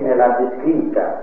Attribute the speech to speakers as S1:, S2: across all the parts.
S1: Fine l'ha descritta,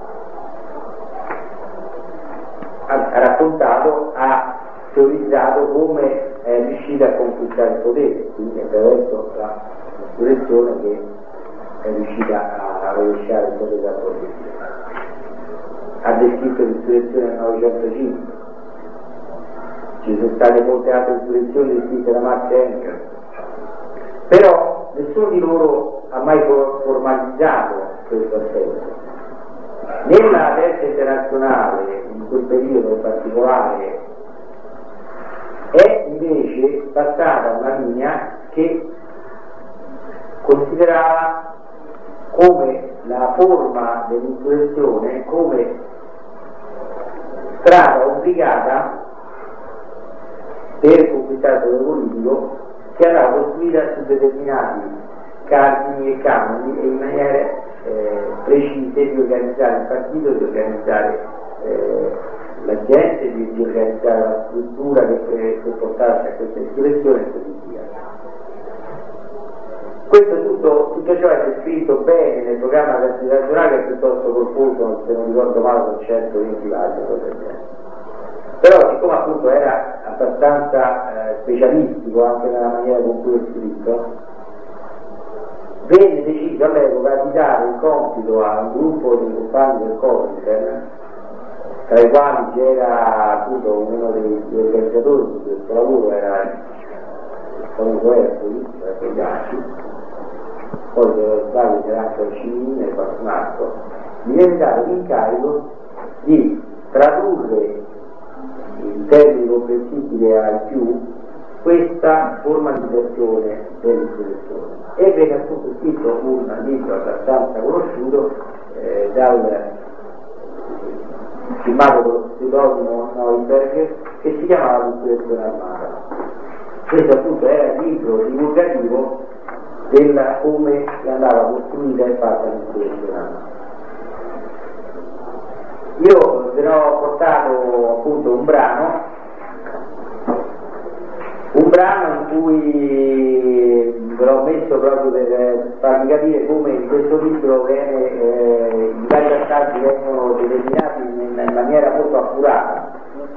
S1: ha raccontato, ha teorizzato come è riuscita a conquistare il potere, quindi attraverso la insurrezione che è riuscita a rovesciare il potere dal potere. Ha descritto l'insurrezione nel 905, ci sono state molte altre insurrezioni descritte da Marx e Engels, però nessuno di loro ha mai formalizzato questo aspetto. Nella terza internazionale, in quel periodo in particolare, è invece passata una linea che considerava come la forma dell'insurrezione come strada obbligata per conquistare il potere politico, che andava costruita su determinati cardini e canoni e in maniere precise di organizzare il partito, di organizzare la gente, di organizzare la struttura che portasse a questa insurrezione e così via. Questo tutto ciò è descritto bene nel programma nazionale, che è piuttosto corposo, se non ricordo male, con 120 pagine. Però siccome appunto era abbastanza specialistico anche nella maniera con cui è scritto, venne deciso all'epoca di dare il compito a un gruppo di compagni del Comitel, tra i quali c'era appunto uno degli organizzatori di questo lavoro, era il famoso Ercoli, poi c'era anche il Cimini e qualcun altro. Gli viene dato l'incarico di tradurre in termini comprensibili ai più questa formalizzazione dell'insurrezione, e venne appunto scritto un libro abbastanza conosciuto firmato con lo pseudonimo Neuberg, che si chiamava L'insurrezione armata. Questo appunto era il libro divulgativo della come andava costruita e fatta l'insurrezione armata. Io ve ne ho portato appunto un brano in cui ve l'ho messo proprio per farvi capire come in questo libro i vari passaggi vengono determinati in maniera molto accurata.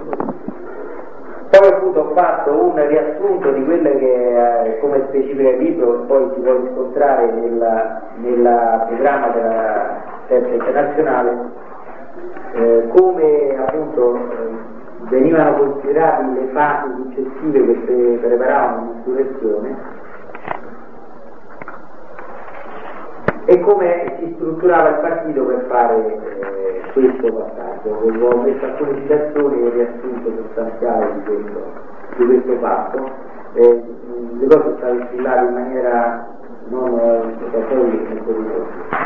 S1: Poi appunto ho fatto un riassunto di quelle che come specifica il libro, che poi si può riscontrare nel programma della terza internazionale, come appunto venivano considerate le fasi successive che preparavano l'insurrezione e come si strutturava il partito per fare questo passaggio. Ho messo alcune citazioni e riassunto sostanziale di questo fatto. Le cose sono state scritte in maniera non cattolica.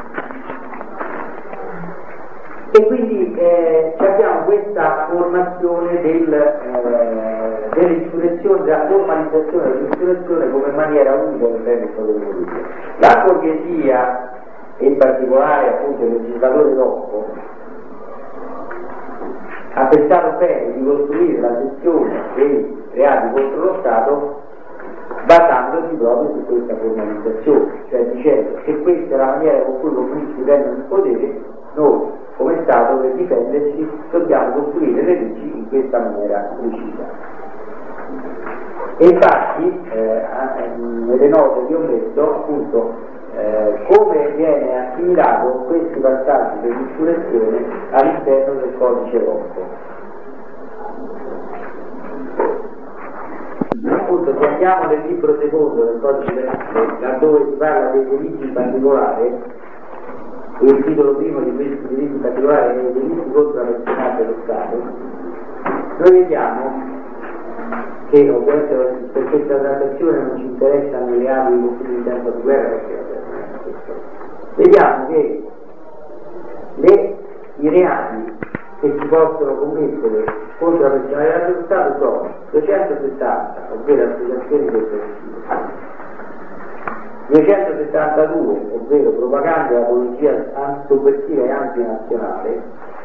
S1: E quindi abbiamo questa formazione dell'insurrezione, della formalizzazione dell'insurrezione come maniera unica all'interno del potere politico. La borghesia, e in particolare appunto il legislatore Rocco, ha pensato bene di costruire la sezione dei reati contro lo Stato basandosi proprio su questa formalizzazione, cioè dicendo che questa è la maniera con cui i comunisti prendono il potere, noi come Stato per difenderci dobbiamo costruire le leggi in questa maniera precisa. E infatti nelle note vi ho messo appunto come viene assimilato questi passaggi dell'insurrezione all'interno del codice Rocco. Appunto, se andiamo nel libro secondo del codice laddove si parla dei delitti in particolare, il titolo primo di questi delitti in particolare è i delitti contro la personalità dello Stato, noi vediamo che ovviamente per questa trattazione non ci interessano i reati di conflitto in tempo di guerra, perché vediamo che i reati che si possono commettere contro la personalità dello Stato sono 270, ovvero associazioni sovversive, 272, ovvero propaganda e apologia sovversiva e antinazionale,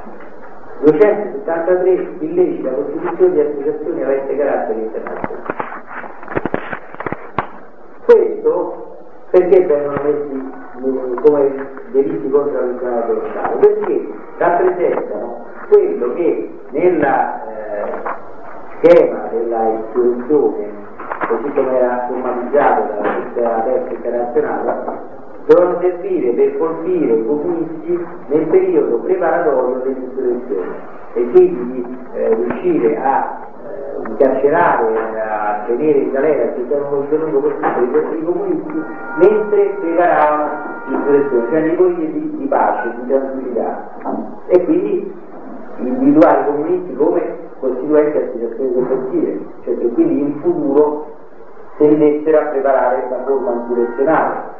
S1: 273 illecita costituzione di associazioni aventi carattere internazionale. Questo Perché vengono messi come delitti contro la funzionalità dello Stato? Perché rappresentano quello che nella schema della istituzione, così come era formatizzato dalla terza internazionale, dovevano servire per colpire i comunisti nel periodo preparatorio dell'insurrezione e quindi riuscire a incarcerare, a tenere in galera che erano ritenuto possibile i comunisti mentre preparavano l'insurrezione, cioè nei periodi di pace, di tranquillità, e quindi individuare i comunisti come costituenti associazioni sovversive, cioè che quindi in futuro tendessero a preparare la forma insurrezionale.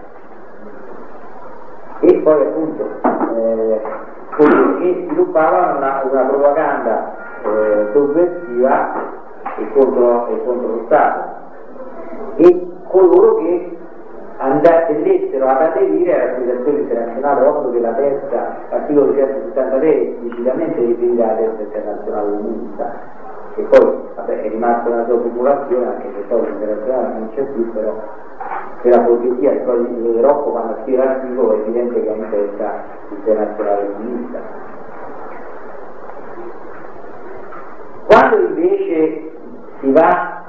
S1: E poi appunto che sviluppavano una propaganda sovversiva e contro lo Stato, e coloro che tendessero ad aderire all'organizzazione internazionale, ovvio che la terza, articolo 173, decisamente riferita alla terza internazionale comunista, che poi è rimasta una sua popolazione, anche se poi l'internazionale non c'è più, però per la borghesia e poi l'Europa quando scrive l'articolo è evidente che è in testa internazionale comunista. Quando invece si va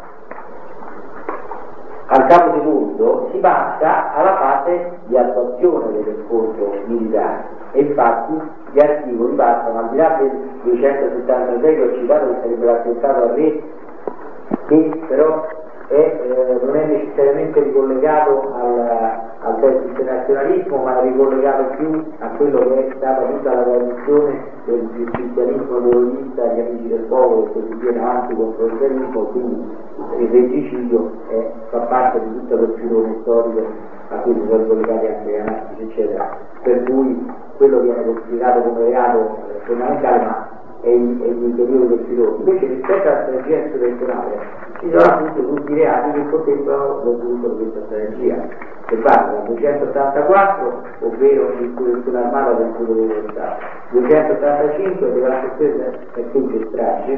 S1: al capo secondo si passa alla fase di attuazione dello scontro militare, e infatti gli articoli passano al di là del 276 che ho citato, che sarebbe l'attentato al re, che però non è necessariamente ricollegato al terzo internazionalismo, ma è ricollegato più a quello che è stata tutta la tradizione del giustizialismo terrorista, gli amici del popolo e così via in avanti contro il terrorismo, quindi il regicidio fa parte di tutto lo filone storico a cui si sono collegati anche gli anarchici eccetera, per cui quello viene considerato come reato fondamentale, ma è il periodo del filone. Invece rispetto alla strategia insurrezionale ci sono appunto tutti i reati che contemplano lo sviluppo di questa strategia, che parte dal 284, ovvero l'insurrezione armata del futuro dello Stato, 285 devastazione e semplice strage,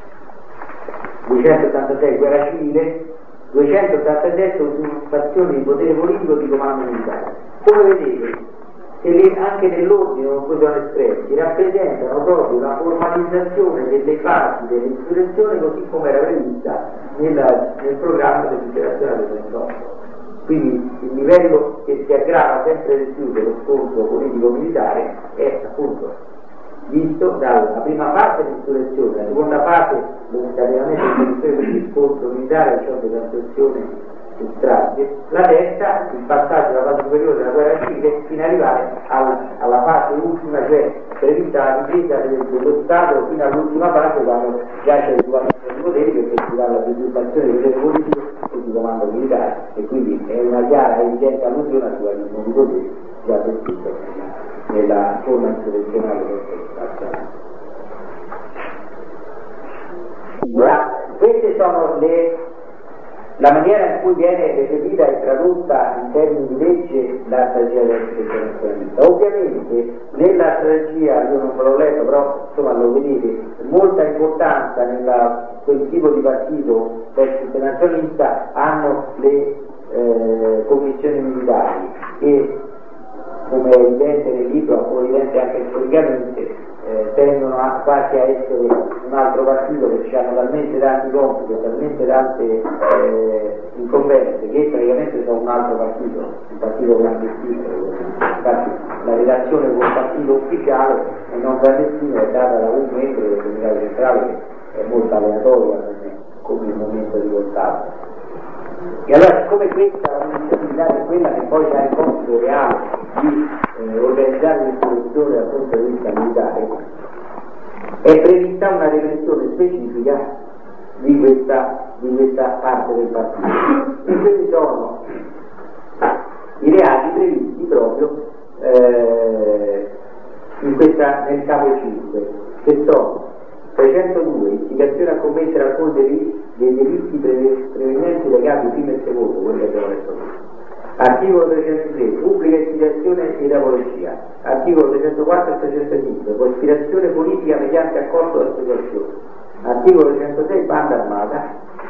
S1: 286 guerra civile, 287 usurpazione di potere politico di comando militare. Come vedete, anche nell'ordine con cui sono espressi rappresentano proprio la formalizzazione delle fasi dell'insurrezione così come era prevista nel programma dell'interazione del 28. Quindi il livello che si aggrava sempre di più dello scontro politico-militare è appunto visto dalla prima fase dell'insurrezione, la seconda fase lo scatenamento del scontro militare, cioè della situazione strage, la terza il passaggio dalla fase superiore della guerra civile fino ad arrivare alla fase ultima, cioè prevista la difesa dello Stato fino all'ultima fase quando già c'è il governo dei poteri, perché si parla di usurpazione di potere politico e di comando militare, e quindi è una chiara e evidente allusione al dualismo di poteri già descritto nella forma insurrezionale del Stato. Queste sono la maniera in cui viene recepita e tradotta in termini di legge la strategia dell'intervenzionista. Ovviamente nella strategia, io non ve l'ho letto, però insomma lo vedete, molta importanza nella quel tipo di partito terzo internazionalista hanno le commissioni militari, che come è evidente nel libro, come è evidente anche storicamente, tendono quasi a essere un altro partito, che ci hanno talmente tanti compiti e talmente tante incombenze che praticamente sono un altro partito, un partito clandestino. Infatti la relazione con il partito ufficiale e non clandestino è data da un membro del Comitato Centrale, che è molto aleatoria come il momento di votato. E allora, siccome questa la commissione militare è quella che poi ha il compito reale di organizzare l'istruzione dal punto di vista militare, è prevista una repressione specifica di questa parte del partito. E questi sono i reati previsti proprio nel capo 5, che sono 302, istigazione a commettere alcuni dei delitti prevenenti legati prima e secondo, quello che abbiamo detto prima. Articolo 303, pubblica istigazione ed apologia. Articolo 304 e 305, cospirazione politica mediante accordo o associazione. Articolo 306, banda armata.